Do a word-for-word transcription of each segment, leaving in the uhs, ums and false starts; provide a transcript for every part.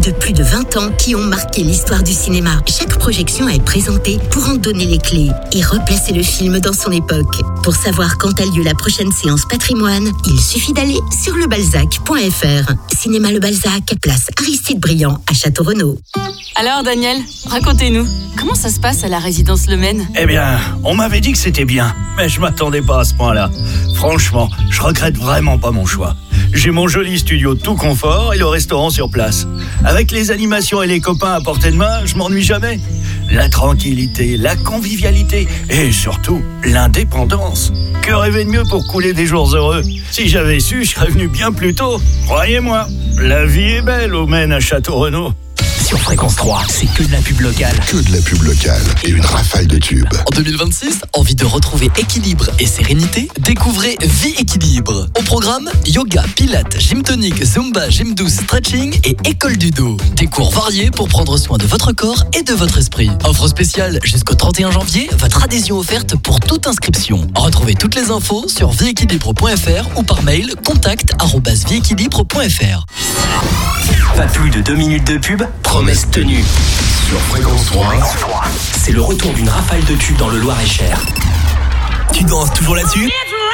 de plus de vingt ans qui ont marqué l'histoire du cinéma. Chaque projection est présentée pour en donner les clés et replacer le film dans son époque. Pour savoir quand a lieu la prochaine séance patrimoine, il suffit d'aller sur le balzac point f r. Cinéma Le Balzac, place Aristide Briand à Château-Renaud. Alors Daniel, racontez-nous, comment ça se passe à la résidence Le Maine ? Eh bien, on m'avait dit que c'était bien, mais je m'attendais pas à ce point-là. Franchement, je regrette vraiment pas mon choix. J'ai mon joli studio tout confort et le restaurant sur place. Avec les animations et les copains à portée de main, je m'ennuie jamais. La tranquillité, la convivialité et surtout l'indépendance. Que rêver de mieux pour couler des jours heureux ? Si j'avais su, je serais venu bien plus tôt. Croyez-moi, la vie est belle au Maine à Château-Renaud. Sur Fréquence trois, c'est que de la pub locale. Que de la pub locale et une rafale de tubes. En deux mille vingt-six, envie de retrouver équilibre et sérénité ? Découvrez Vie Équilibre. Au programme, yoga, pilates, gym tonique, zumba, gym douce, stretching et école du dos. Des cours variés pour prendre soin de votre corps et de votre esprit. Offre spéciale jusqu'au trente et un janvier, votre adhésion offerte pour toute inscription. Retrouvez toutes les infos sur vie équilibre point f r ou par mail contact arobase vie équilibre point f r. Pas plus de deux minutes de pub, promesse tenue. Sur Fréquence trois, c'est le retour d'une rafale de tubes dans le Loir-et-Cher. Tu danses toujours là-dessus ?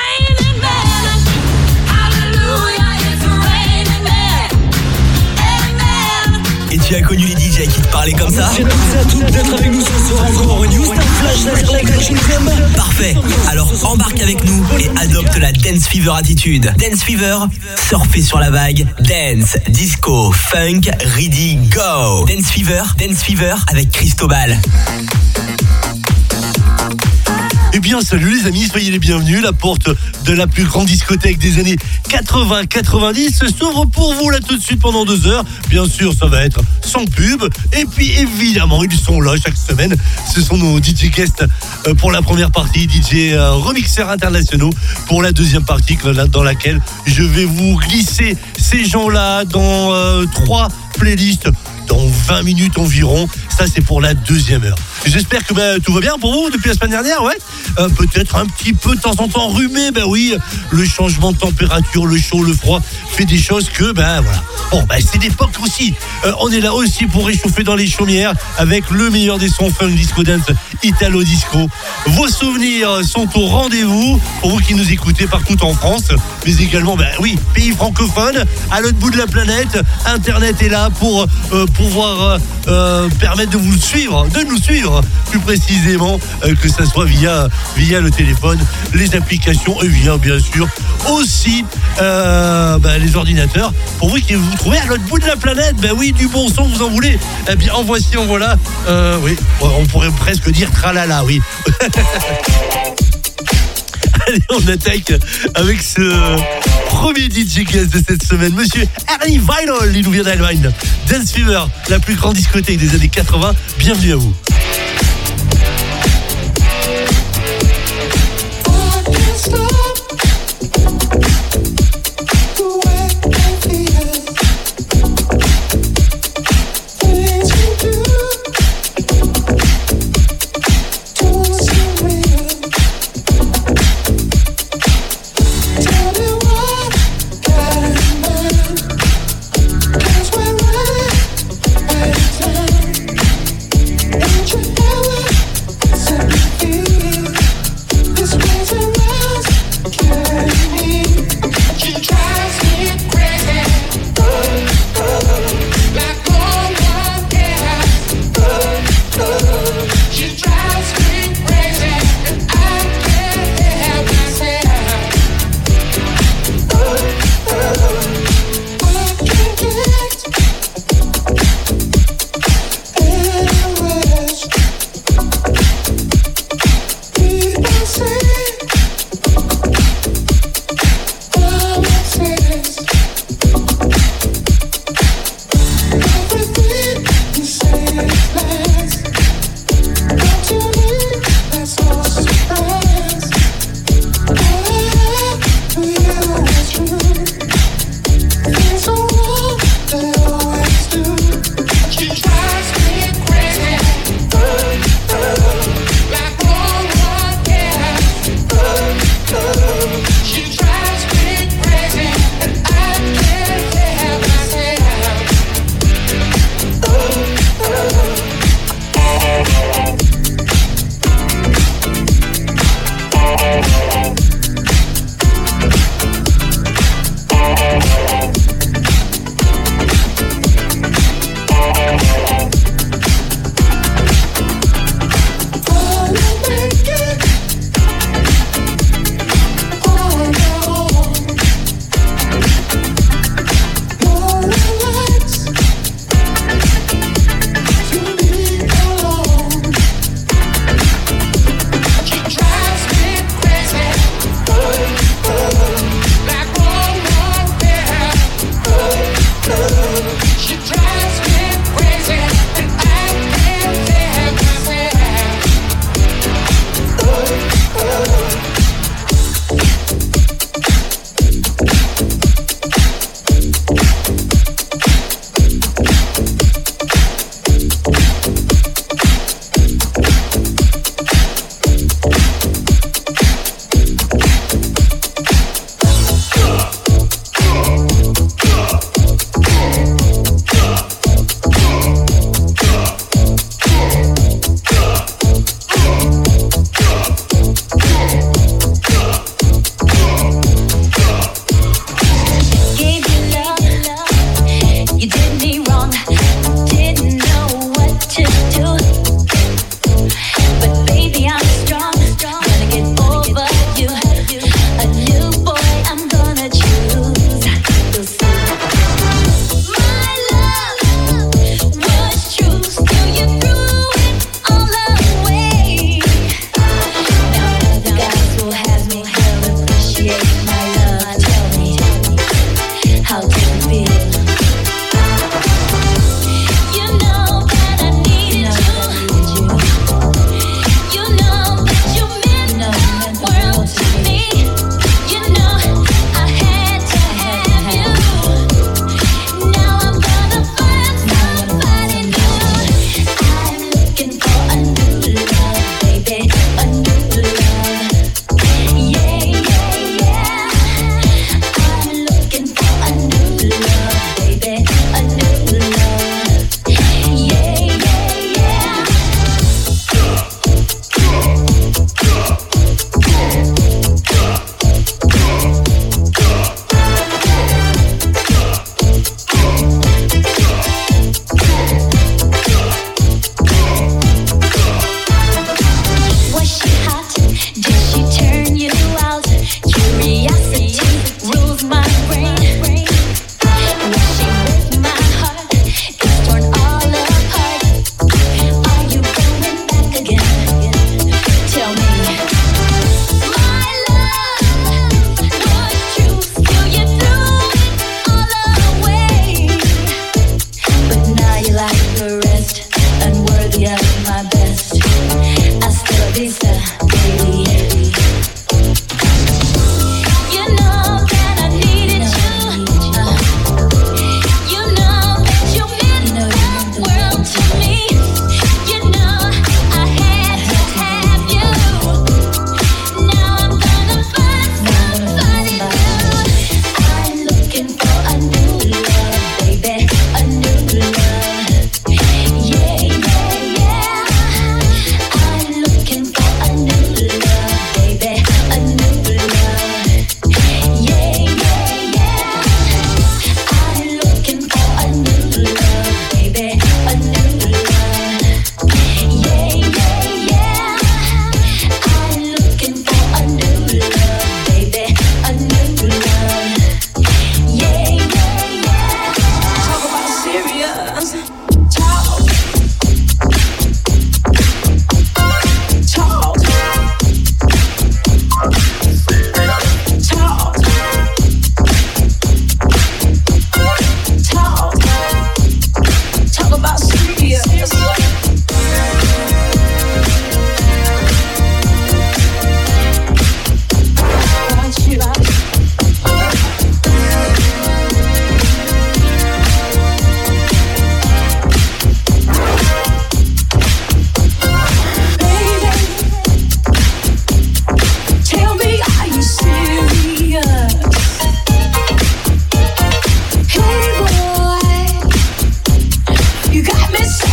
Et tu as connu les D J qui te parlaient comme ça ? Merci à tous d'être avec nous ce soir encore une Houston Flash Collection. Parfait. Alors embarque avec nous et adopte la Dance Fever attitude. Dance Fever, surfer sur la vague. Dance, disco, funk, ready, go. Dance Fever, Dance Fever avec Cristobal. Eh bien, salut les amis, soyez les bienvenus. La porte de la plus grande discothèque des années quatre-vingts quatre-vingt-dix s'ouvre pour vous là tout de suite pendant deux heures. Bien sûr, ça va être sans pub. Et puis, évidemment, ils sont là chaque semaine. Ce sont nos D J guests pour la première partie, D J remixeurs internationaux pour la deuxième partie dans laquelle je vais vous glisser ces gens-là dans euh, trois playlists dans vingt minutes environ. Ça, c'est pour la deuxième heure. J'espère que bah, tout va bien pour vous depuis la semaine dernière, ouais. Euh, peut-être un petit peu de temps en temps rhumé, ben bah, oui. Le changement de température, le chaud, le froid, fait des choses que, ben bah, voilà. Bon, ben bah, c'est l'époque aussi. Euh, on est là aussi pour réchauffer dans les chaumières avec le meilleur des sons funk, disco dance, italo disco. Vos souvenirs sont au rendez-vous pour vous qui nous écoutez partout en France, mais également, ben bah, oui, pays francophone, à l'autre bout de la planète. Internet est là pour euh, pouvoir euh, euh, permettre de vous suivre, de nous suivre plus précisément, euh, que ça soit via via le téléphone, les applications et via bien sûr aussi euh, bah, les ordinateurs. Pour vous qui vous trouvez à l'autre bout de la planète, ben bah oui, du bon son, vous en voulez. Eh bien, en voici, en voilà. Euh, oui, on pourrait presque dire tralala, oui. Allez, on attaque avec ce premier D J guest de cette semaine, monsieur Ernie Vinyl. Il nous vient d'Allemagne. Dance Fever, la plus grande discothèque des années quatre-vingts. Bienvenue à vous. Thank you.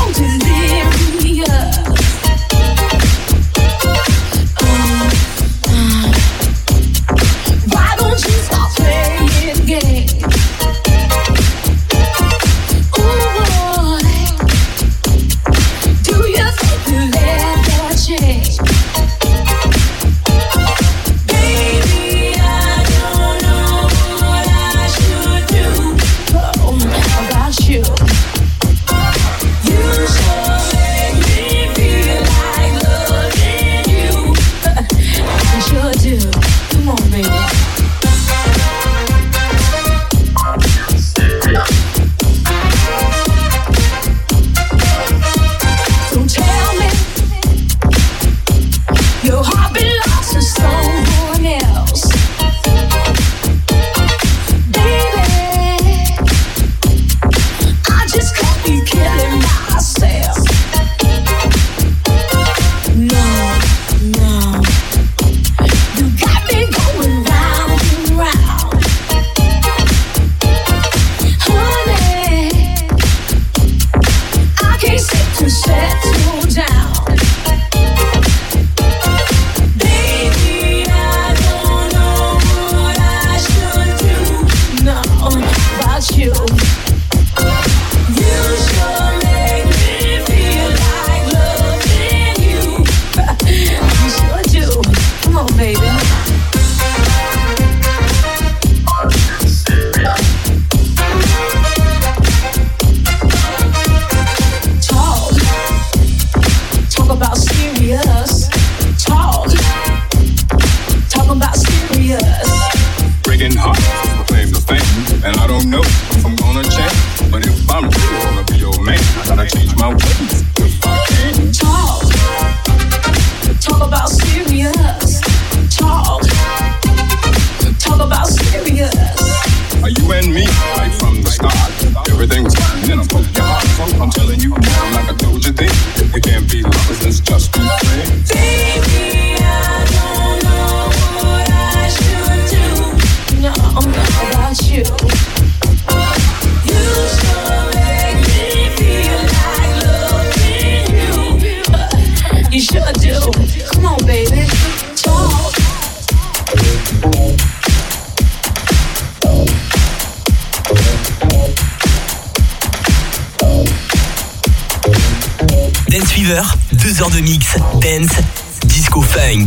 deux heures de mix, dance, disco funk.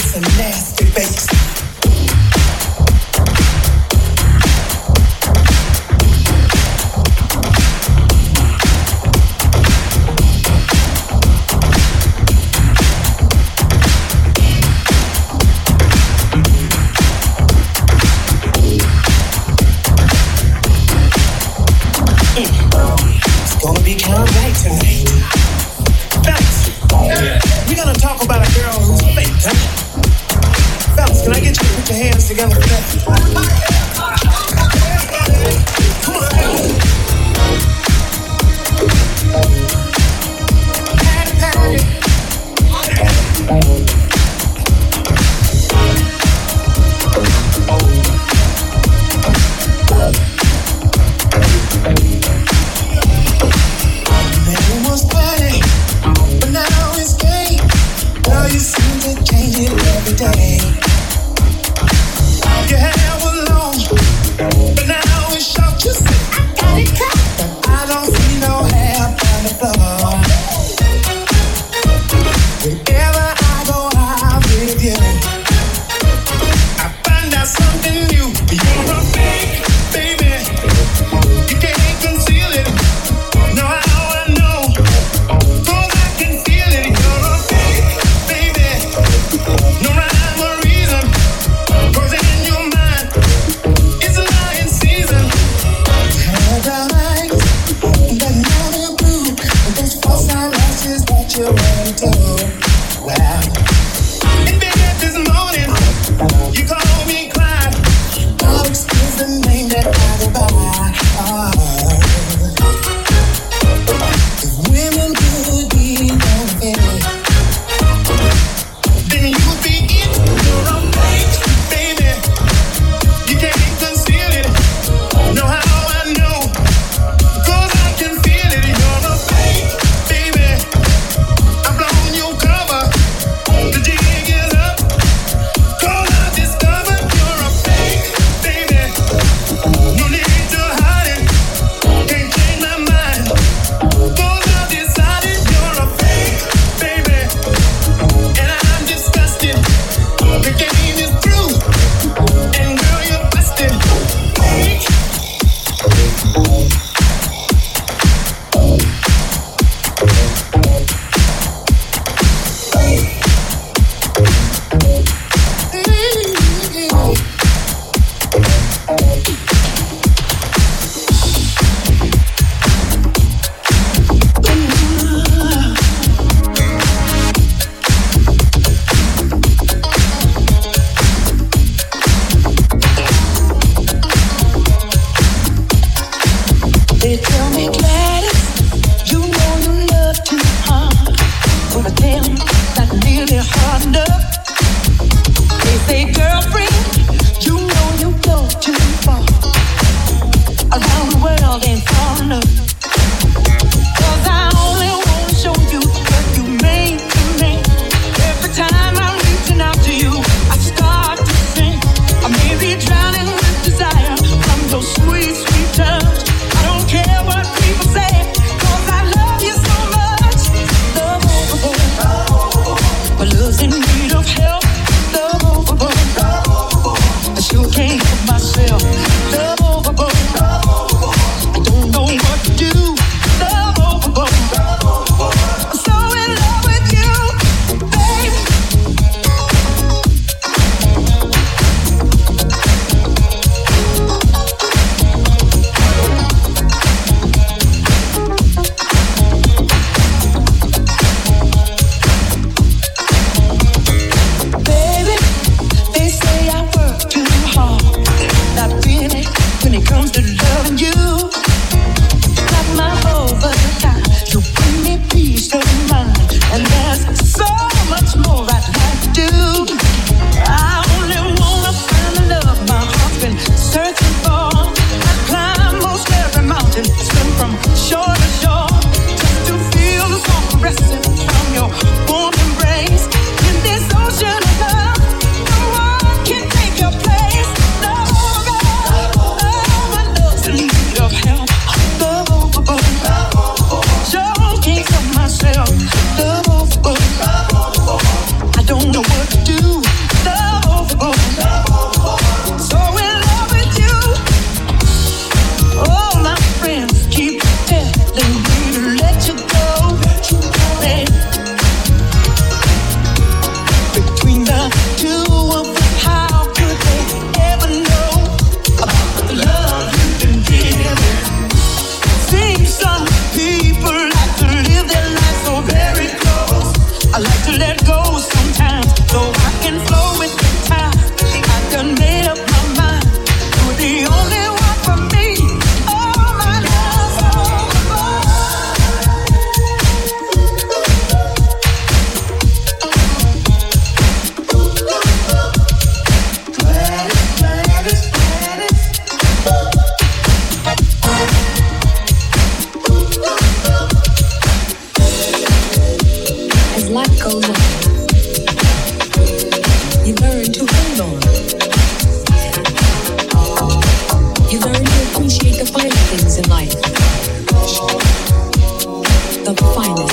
It's gonna be kind of right tonight. Fellas, we're gonna talk about a girl who's fake, huh? Fellas, can I get you to put your hands together for that? Come on. Patty, patty. Never was funny, but now it's gay. Girl, you seem to change it every day. Your hair was long, but now it's short. You say I got it cut, but I don't see no hair on the floor. Whenever I go out with you, I find out something new. You're a fake, baby. You can't conceal it. No, how I know? 'Cause I can feel it. You're a fake, baby. No rhyme or reason. 'Cause in your mind, it's a lying season. Hair brown eyes, that naughty blue, and those false eyelashes that you're wearing too. Wow. And baby, this morning, you call me cry. Alex is the name that I go by. Oh. If women could be unfair, then you would be it. You're a fake, baby. You can't conceal it. Know how I know? 'Cause I can feel it. You're a fake, goes on. You learn to hold on. You learn to appreciate the finer things in life. The finest.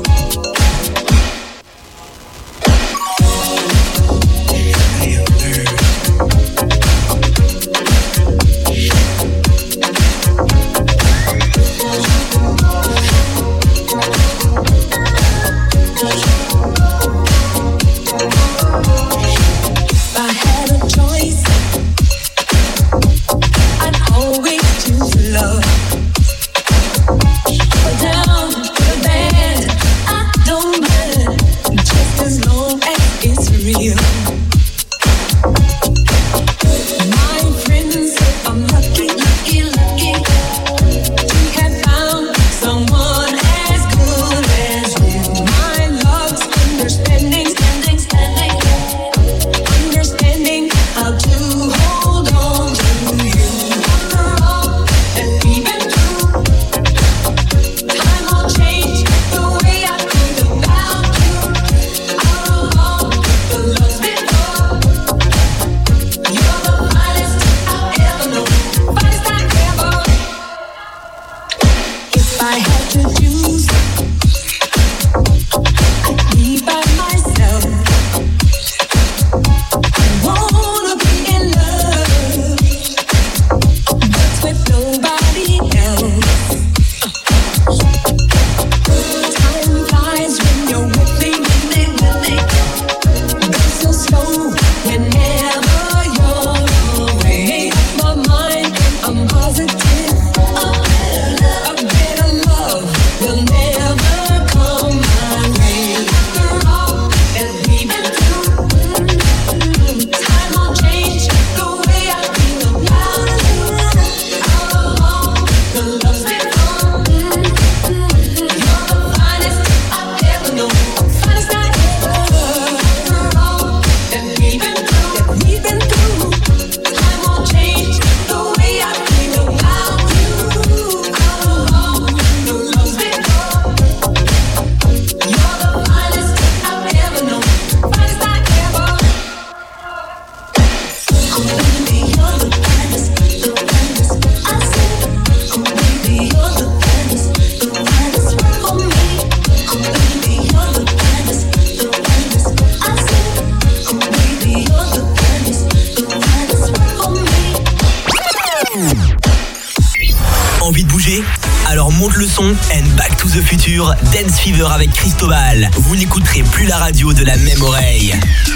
Dance Fever avec Cristobal. Vous n'écouterez plus la radio de la même oreille.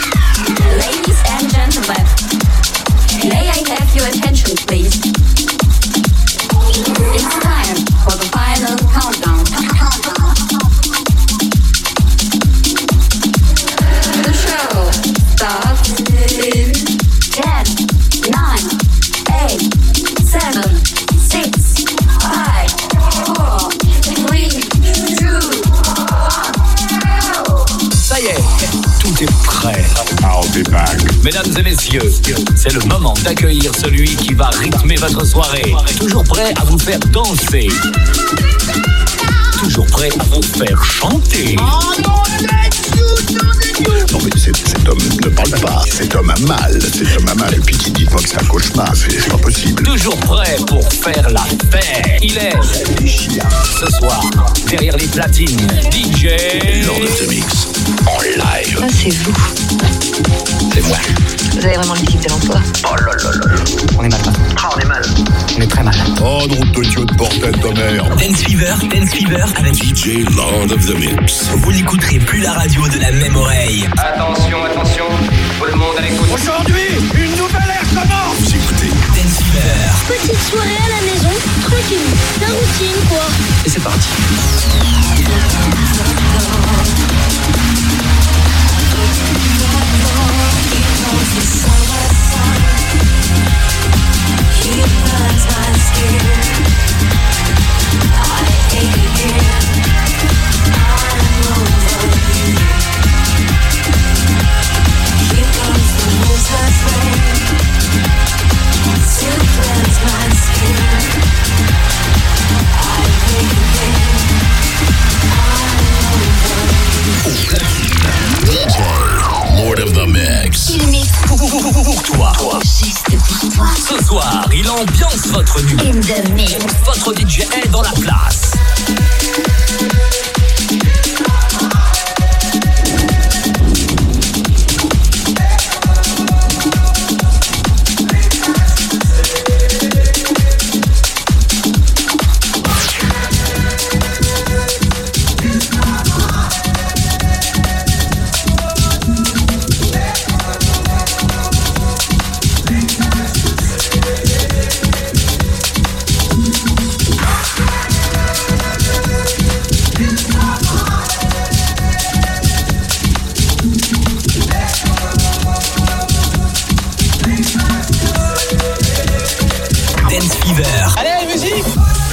Ladies and gentlemen, may I have your attention, please? It's time for the final countdown. The show starts in ten, nine, eight, seven, six, five, four, three, ça y est, tout est prêt. I'll be back. Mesdames et messieurs, c'est le moment d'accueillir celui qui va rythmer votre soirée. Toujours prêt à vous faire danser. Toujours prêt à vous faire chanter. Non mais cet, cet homme ne parle pas, cet homme a mal, cet homme a mal. Et puis qui dites-moi que c'est un cauchemar, c'est, c'est pas possible. Toujours prêt pour faire la fête. Il est ce soir, derrière les platines, D J Lord of the Mix, en live. Ça c'est vous. C'est moi. Vous avez vraiment le type de l'emploi. Oh là là là là. On est mal. Ah, on est mal. On est très mal. Oh, de route de Dieu de bordel de merde. Dance Fever, Dance Fever avec D J Lord of the Mix. Vous n'écouterez plus la radio de la même oreille. Attention, attention, tout le monde à l'écoute. Aujourd'hui, une nouvelle ère commence. Vous écoutez Dance Fever. Petite soirée à la maison, tranquille, la routine quoi. Et c'est parti. To cleanse my skin, I think again. Il ambiance votre nuit. In the mix. Votre D J est dans la place. Allez, musique!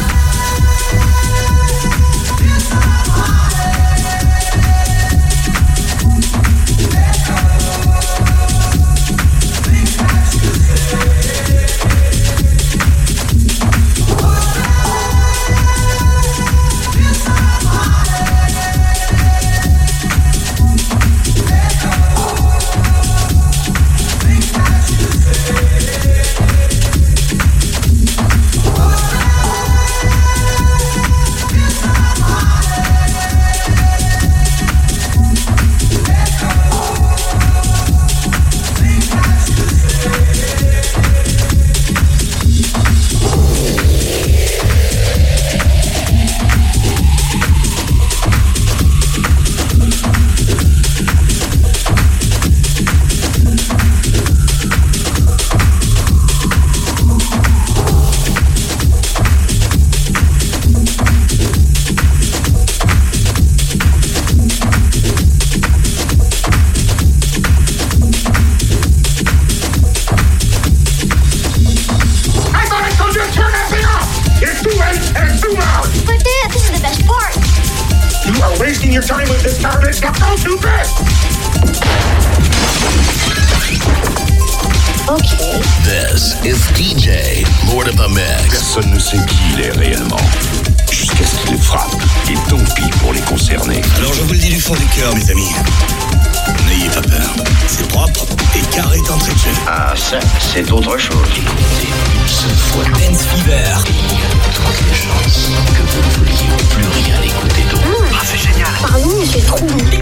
Personne ne sait qui il est réellement, jusqu'à ce qu'il les frappe. Et tant pis pour les concernés. Alors je vous le dis du fond du cœur, mes amis. N'ayez pas peur. C'est propre et carré d'entrée de jeu. Ah, ça, c'est autre chose. Écoutez une seule fois. Dance Fever. Il y a de grandes chances que vous ne vouliez plus rien écouter d'autre. Mmh. Ah, c'est génial. Pardon, mais c'est trop bon.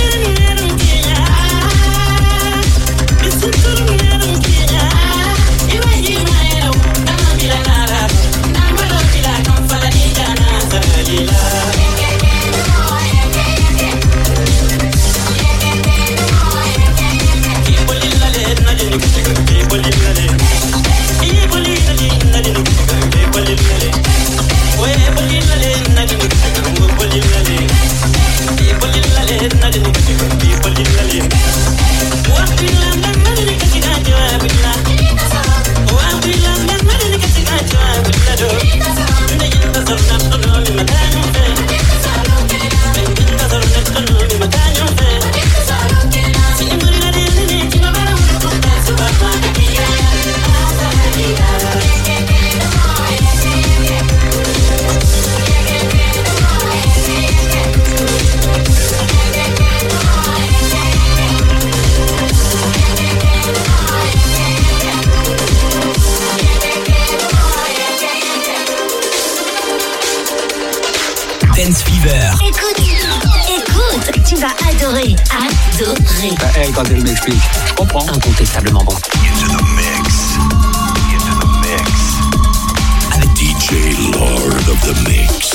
Dance Fever. Écoute, écoute, tu vas adorer, adorer. Bah, elle, quand elle m'explique, je comprends. Incontestablement bon. Into the mix. Into the mix. Avec D J Lord of the Mix.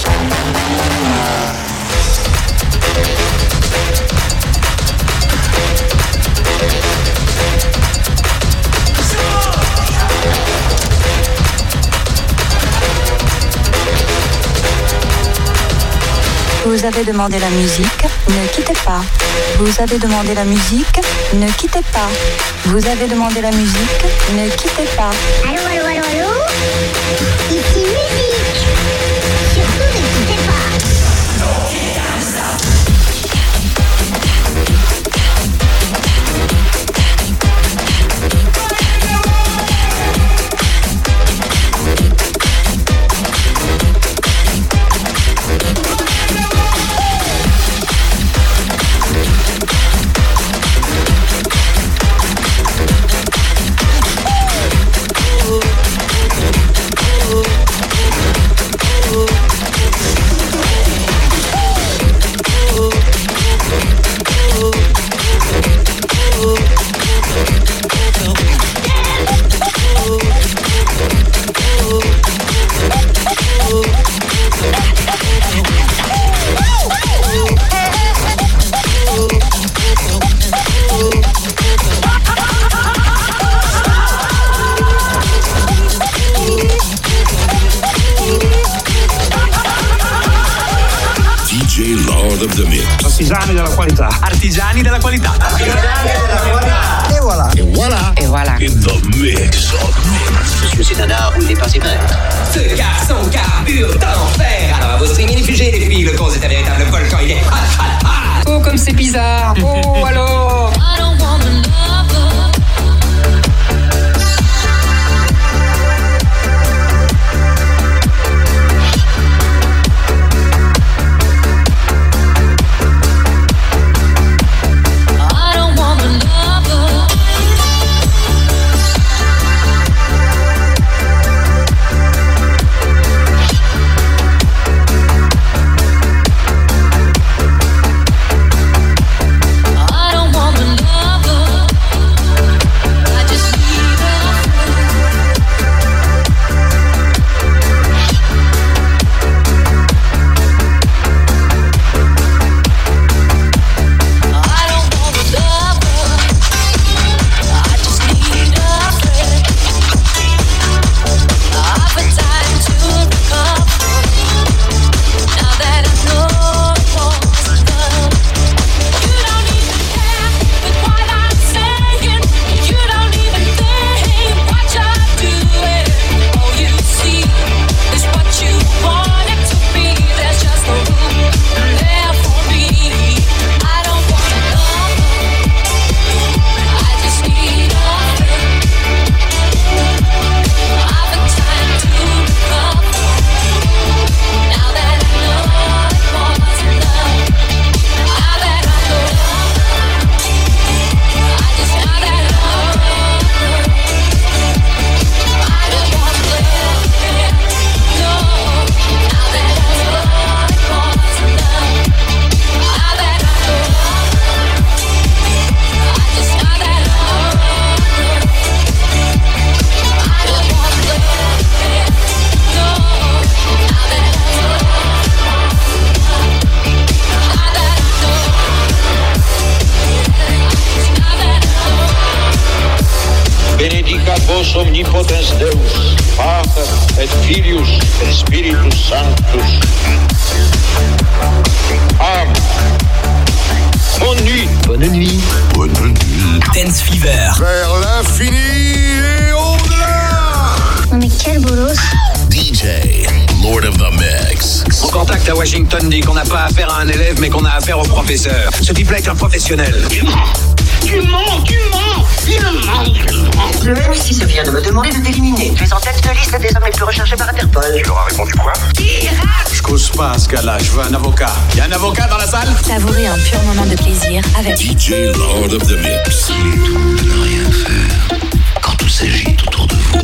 Vous avez demandé la musique, ne quittez pas. Vous avez demandé la musique, ne quittez pas. Vous avez demandé la musique, ne quittez pas. Allô, allô, allô, allô? Ici musique. Surtout ne quittez pas. Ooh. J Lord of the Mix. Artigiani della qualità. Artigiani della qualità. Artigiani della qualità. Et voilà. Et voilà. Et voilà. In the mix. Monsieur Sénanard, vous n'êtes pas si mal. Ce garçon carbure d'enfer. Alors à vos streaming fugés les filles, le con c'est un véritable volcan, il est ah, ah, ah. Oh comme c'est bizarre. Oh alors. I don't want a lover. Omnipotens Deus, Pater et Filius et Spiritus Sanctus. Amen. Bonne nuit. Bonne nuit. Bonne nuit. Dance Fever. Vers l'infini et au-delà. Non mais quel bolos. D J, Lord of the Mix. Mon contact à Washington dit qu'on n'a pas affaire à un élève, mais qu'on a affaire au professeur. Ce type-là est un professionnel. Tu mens, tu mens, tu mens, il ment, il ment. Le M six vient de me demander de t'éliminer. Tu es en tête de liste des hommes les plus recherchés par Interpol. Tu leur as répondu quoi? Je cause pas à ce cas-là, je veux un avocat. Y a un avocat dans la salle? Savourez un pur moment de plaisir avec D J Lord of the Mix. Il est tout de ne rien faire quand tout s'agite autour de vous.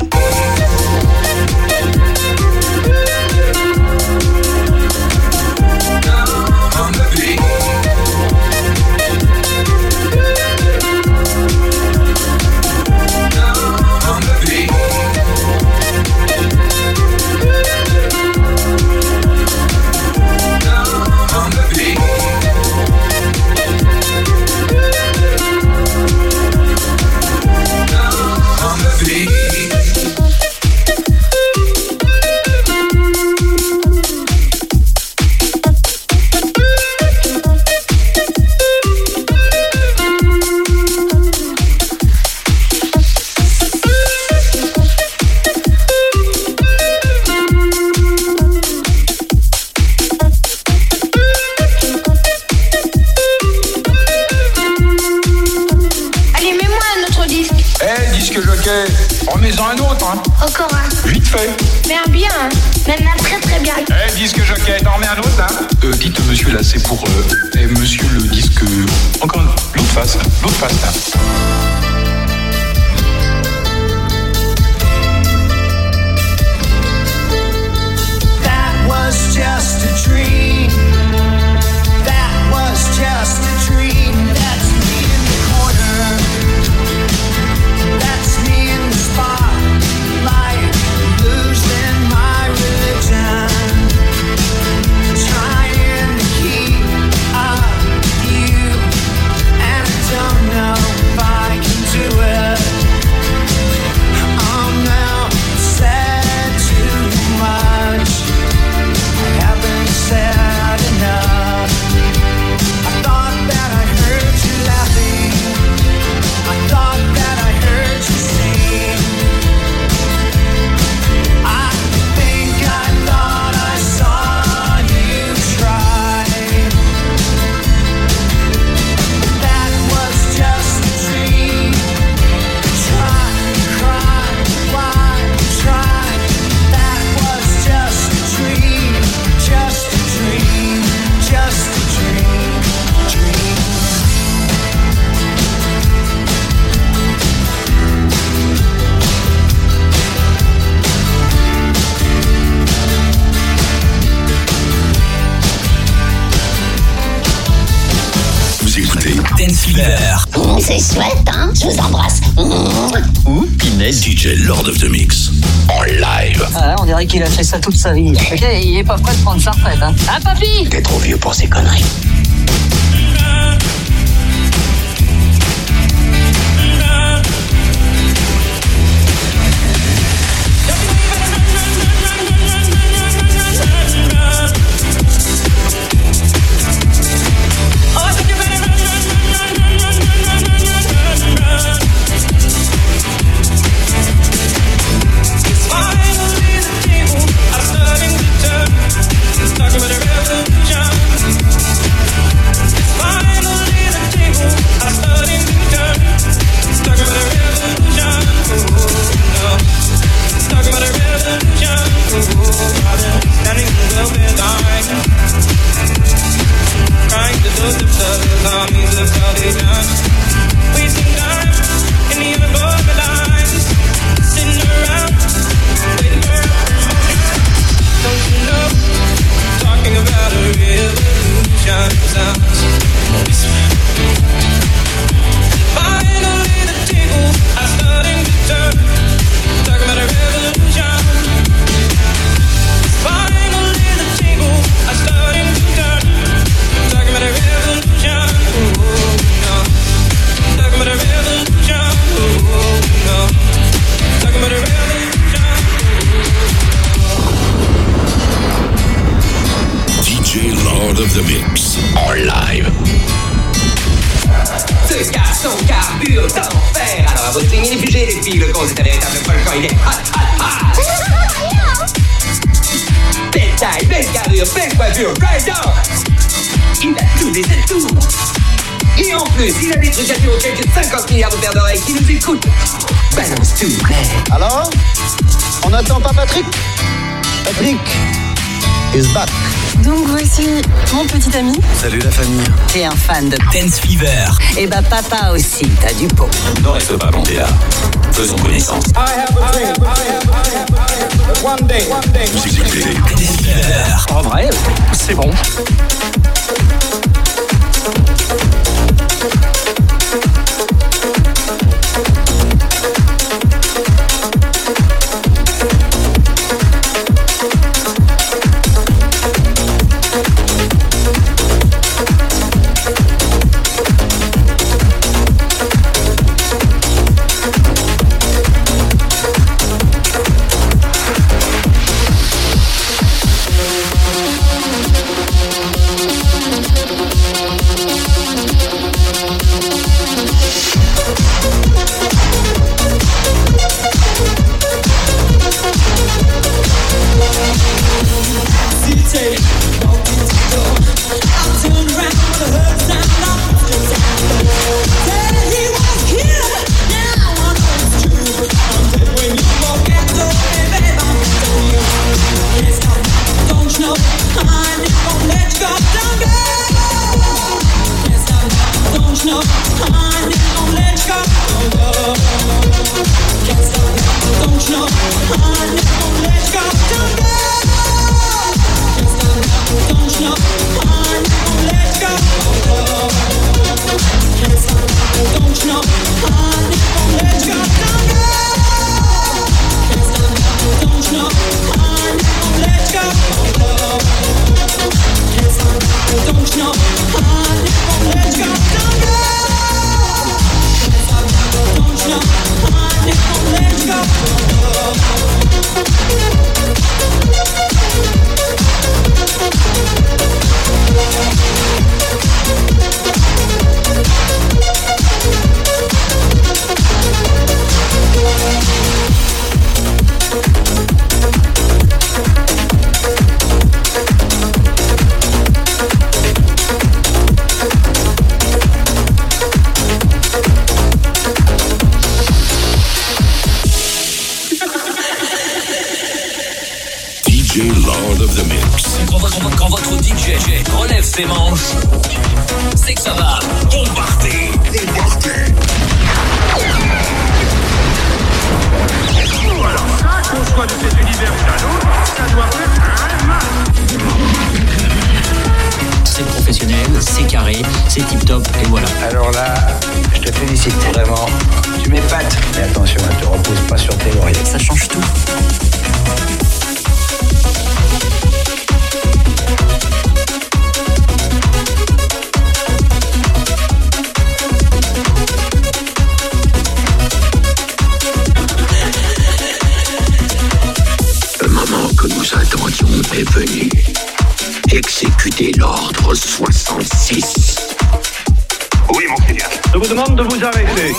Remets-en un autre, hein. Encore un. Vite fait. Mais un bien, hein. Même un très très bien. Eh, hey, disque jockey, t'en remets un autre, là. Euh, dites monsieur, là, c'est pour... Euh, eh, monsieur, le disque... Encore un... L'autre face, l'autre face, là. That was just a dream. That was just a dream. That's me in the corner. That's me in the spotlight, losing my religion, trying to keep up with you, and I don't know if I can écoutez Dance Fever. Mmh, c'est chouette, hein? Je vous embrasse. Mmh. Ou Pinez D J Lord of the Mix en live. Ah, on dirait qu'il a fait ça toute sa vie. Ok, il est pas prêt de prendre sa retraite, hein? Hein, papy? T'es trop vieux pour ces conneries. Alors, on n'attend pas Patrick? Patrick is back. Donc voici mon petit ami. Salut la famille. T'es un fan de Dance Fever. Eh bah papa aussi, t'as du pot. Ne reste pas planté là. Faisons connaissance. I have a dream. I have, I have, one day, one day. Vous écoutez Dance Fever. En vrai, c'est bon. ses manches, c'est que ça va bombarder. Bombarder. Alors ça, qu'on soit de cet univers ou d'un autre, ça doit faire un mal. C'est professionnel. professionnel, c'est carré, c'est tip top et voilà. Alors là, je te félicite, vraiment. Tu m'épates. Mais attention, ne te repose pas sur tes lauriers. Ça change tout. Le moment que nous attendions est venu. Exécutez l'ordre soixante-six. Oui, mon seigneur. Je vous demande de vous arrêter.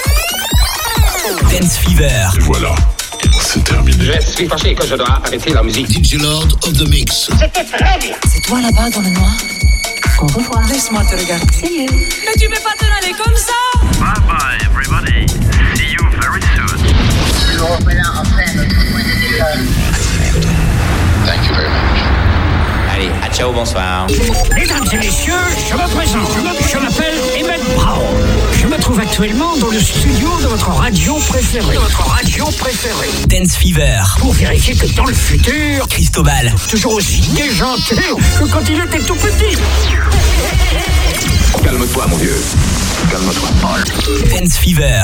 Dance Fever. Et voilà, c'est terminé. Je suis fâché que je dois arrêter la musique. D J Lord of the Mix. C'était très bien. C'est toi là-bas dans le noir. Au revoir. Laisse-moi te regarder. See you. Mais tu peux pas te l'aller comme ça. Bye bye, everybody. See you very soon. Nous revoilà enfin à notre point de départ. Thank you very much. Allez, à ciao, bonsoir. Mesdames et messieurs, je me présente. Je m'appelle Emmett Brown. Je me trouve actuellement dans le studio de votre radio préférée. De votre radio préférée. Dance Fever. Pour vérifier que dans le futur, Cristobal. toujours aussi déjanté que quand il était tout petit. Calme-toi, mon vieux. Calme-toi. Dance Fever.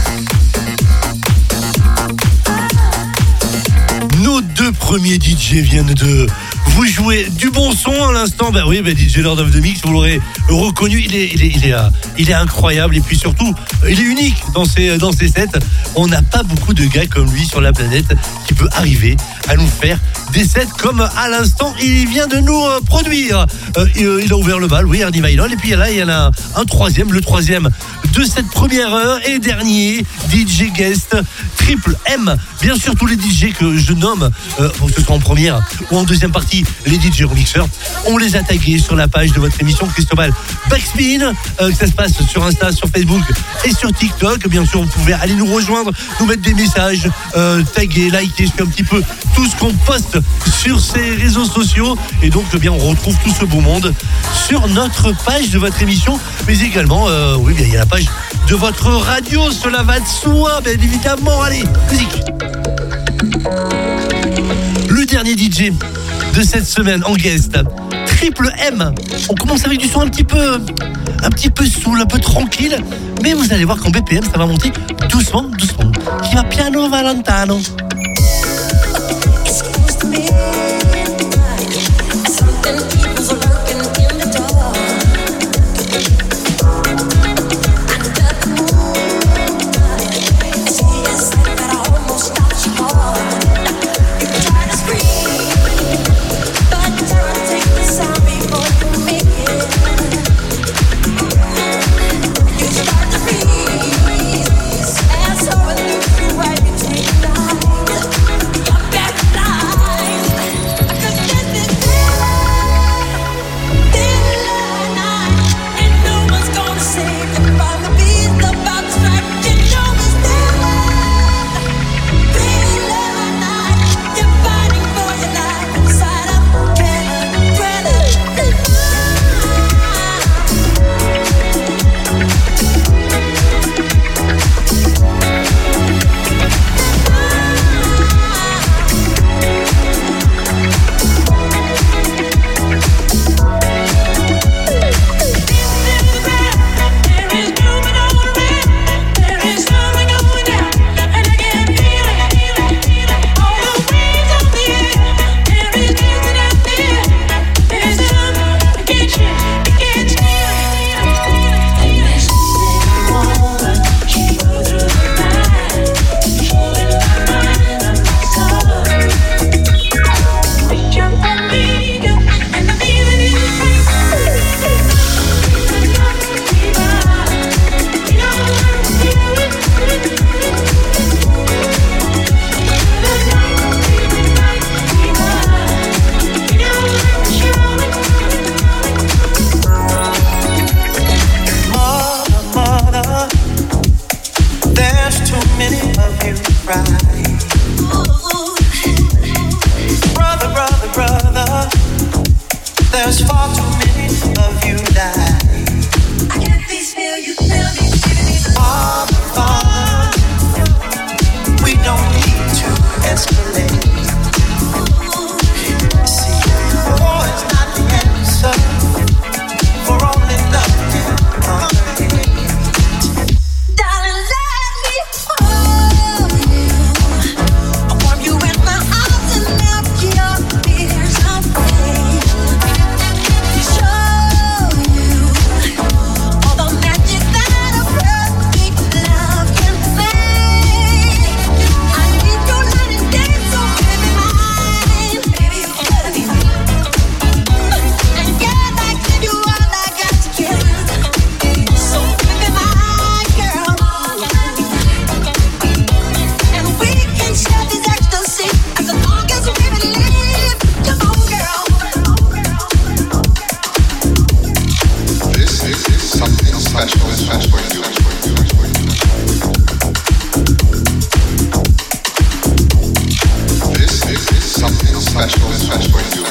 Nos deux premiers D J viennent de vous jouer du bon son à l'instant. Ben oui, ben D J Lord of the Mix, vous l'aurez reconnu, il est, il est, il est, il est incroyable et puis surtout, il est unique dans ses, dans ses sets. On n'a pas beaucoup de gars comme lui sur la planète qui peut arriver à nous faire des sets comme à l'instant il vient de nous euh, produire. Euh, il, euh, il a ouvert le bal, oui, Ernie Vaillant, et puis là il y en a un, un troisième, le troisième de cette première heure et dernier D J guest Triple M. Bien sûr, tous les D J que je nomme, euh, que ce soit en première ou en deuxième partie, les D J remixeurs, on les a tagués sur la page de votre émission Cristobal Backspin, euh, que ça se passe sur Insta, sur Facebook et sur TikTok. Bien sûr, vous pouvez aller nous rejoindre, nous mettre des messages, euh, taguer, liker, un petit peu tout ce qu'on poste sur ces réseaux sociaux. Et donc, eh bien, on retrouve tout ce beau monde sur notre page de votre émission, mais également, euh, oui, bien, il y a la page de votre radio. Cela va de soi, bien évidemment. Allez, musique. Le dernier D J de cette semaine en guest, Triple M. On commence avec du son un petit peu, un petit peu soul, un peu tranquille, mais vous allez voir qu'en B P M ça va monter doucement, doucement. Qui va piano Valentano. special, special for you. This is something special, special for you.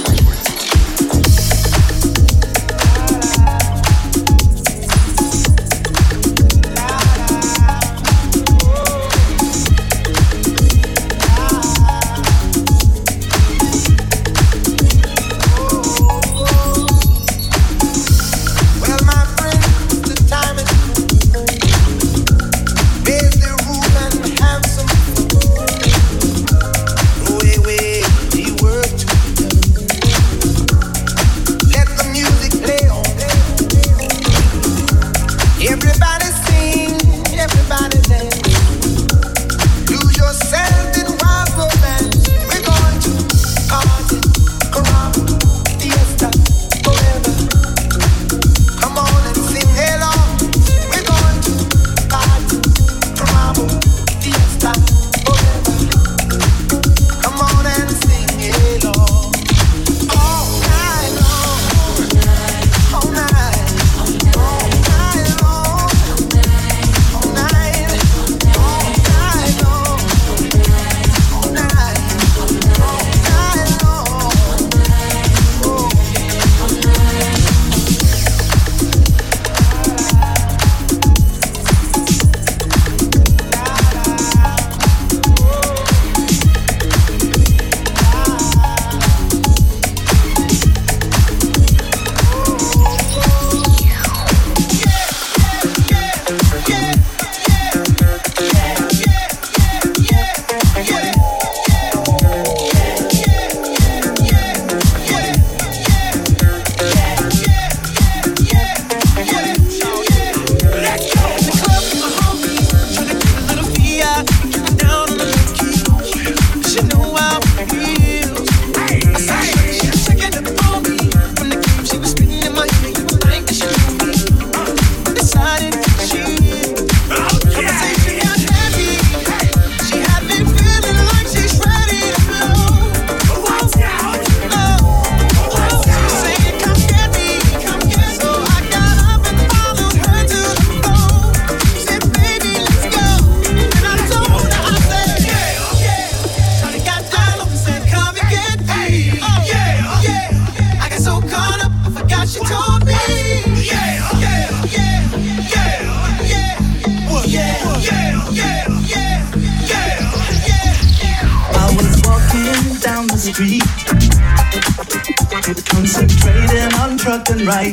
Concentrating on trucking right.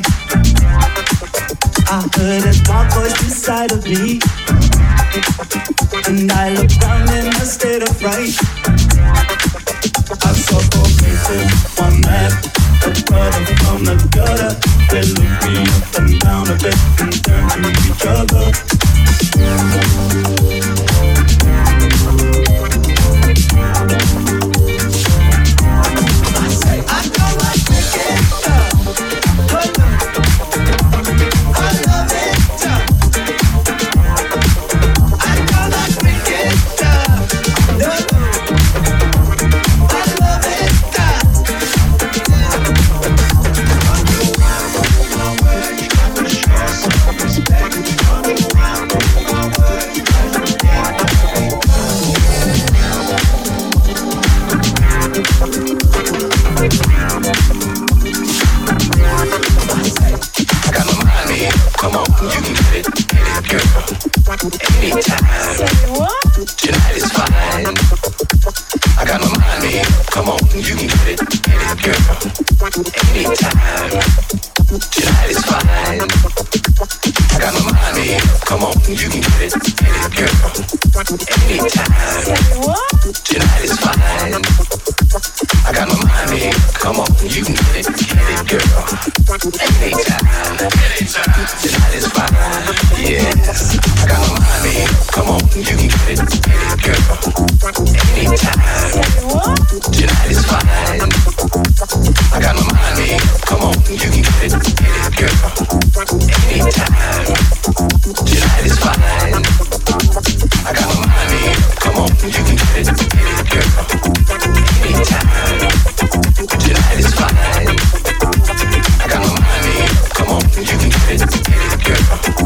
I heard a dark voice inside of me, and I looked around in a state of fright. I saw four faces, one man, a brother from the gutter. They looked me up and down a bit and turned to each other. Girl.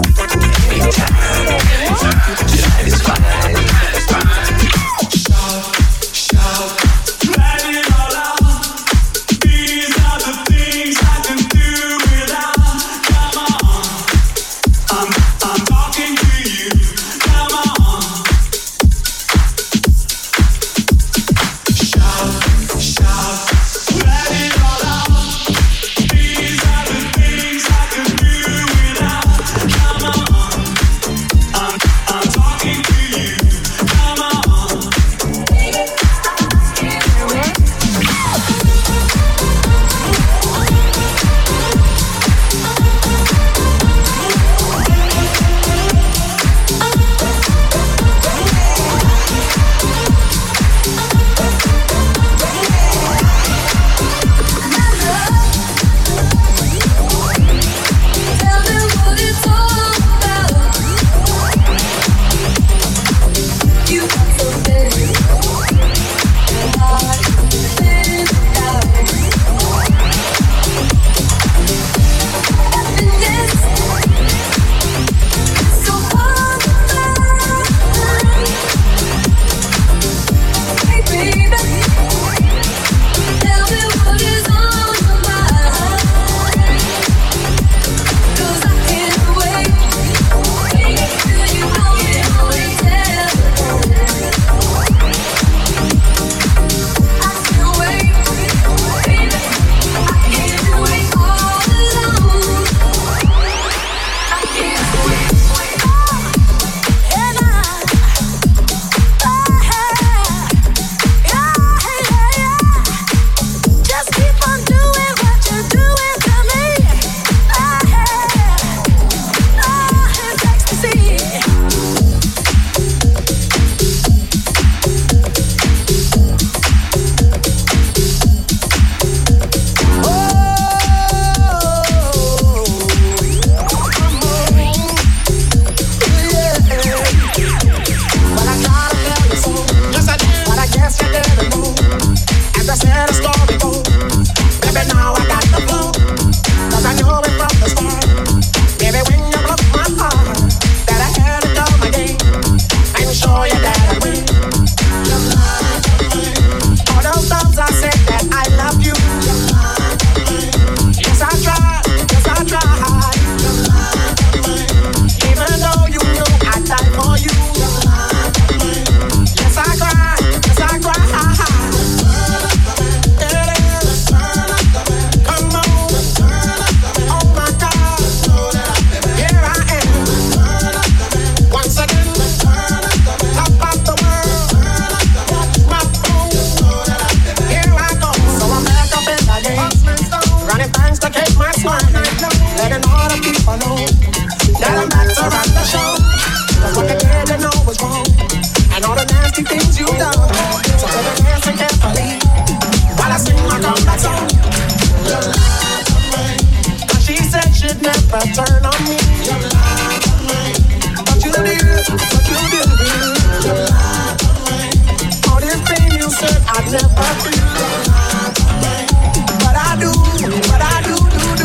keep on know that I'm back to run the show. Cause what you did, you know was wrong, and all the nasty things you done. So take a dance and carefully while I sing my comeback song. You lied to me, cause she said she'd never turn on me. You lied to me, but you did, but you did. You lied to me, all this pain you said I'd never feel. You lied to me, but I do, but I do, do, do.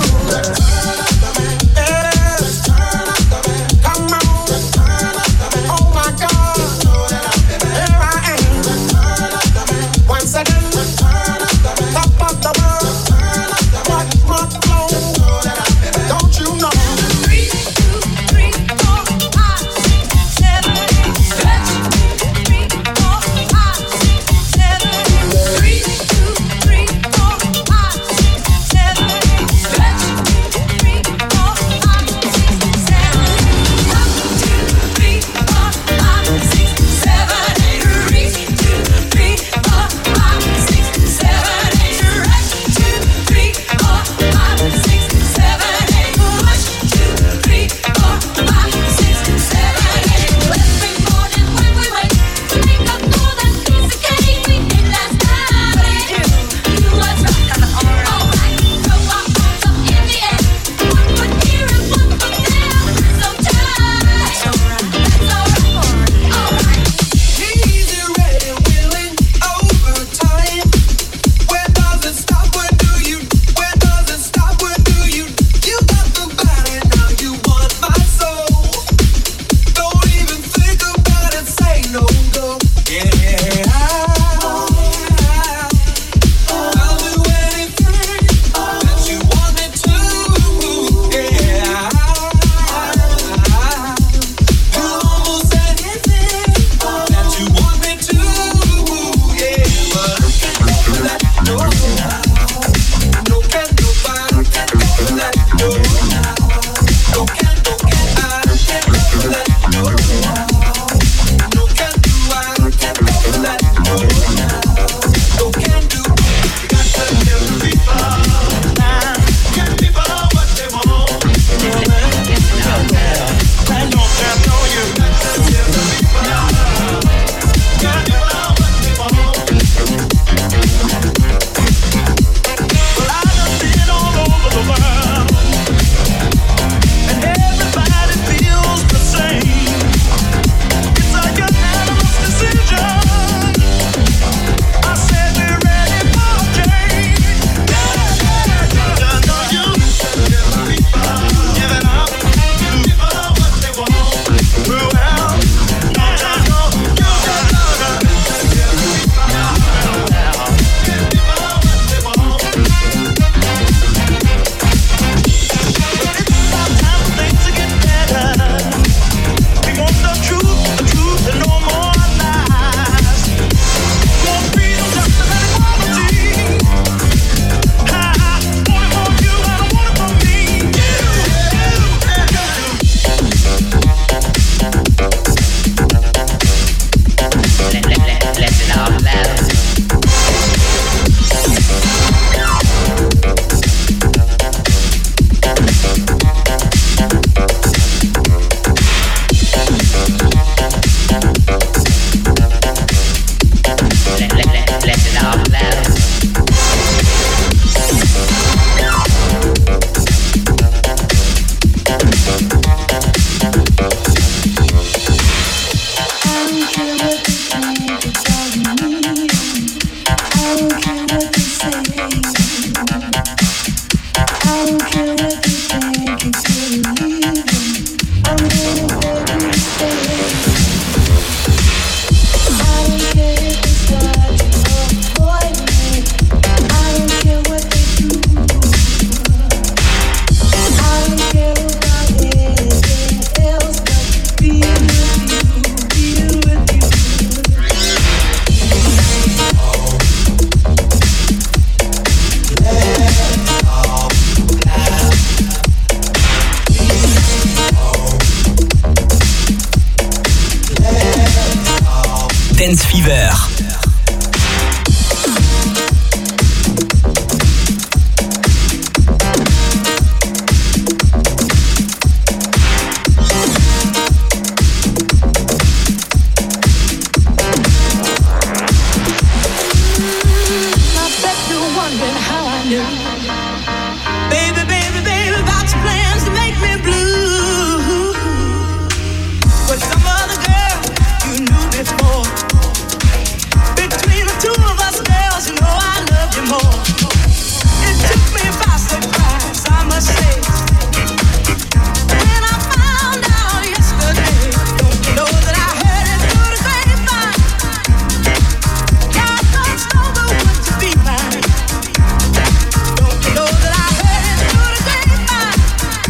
Dance Fever.